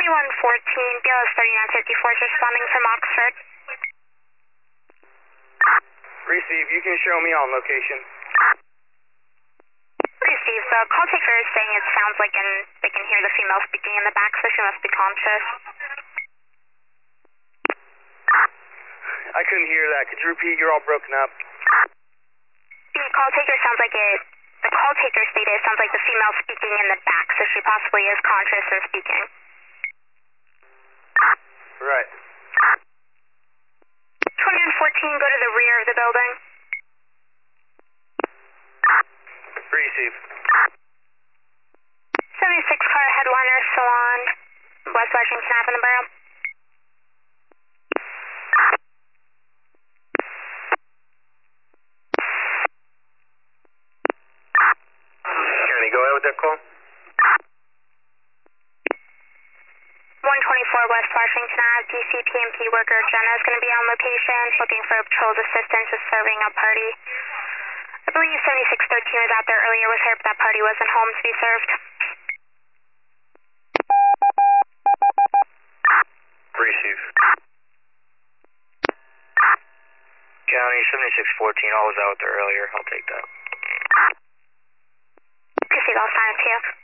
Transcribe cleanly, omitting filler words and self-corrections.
2114, BLS 3954 is responding from Oxford. Receive, you can show me on location. Receive, the call taker is saying it sounds like they can hear the female speaking in the back, so she must be conscious. I couldn't hear that. Could you repeat? You're all broken up. The call taker sounds like the call taker stated it sounds like the female speaking in the back, so she possibly is conscious and speaking. Right. 2114, go to the rear of the building. Receive. 76 car headliner salon, West Washington Avenue Borough. County, go ahead with that call. 124 West Washington Ave, DCPMP worker Jenna is going to be on location, looking for patrol's assistance with serving a party. I believe 7613 was out there earlier with her, but that party wasn't home to be served. Receive. County, 7614, I was out there earlier. I'll take that. Receive, I'll sign it to you.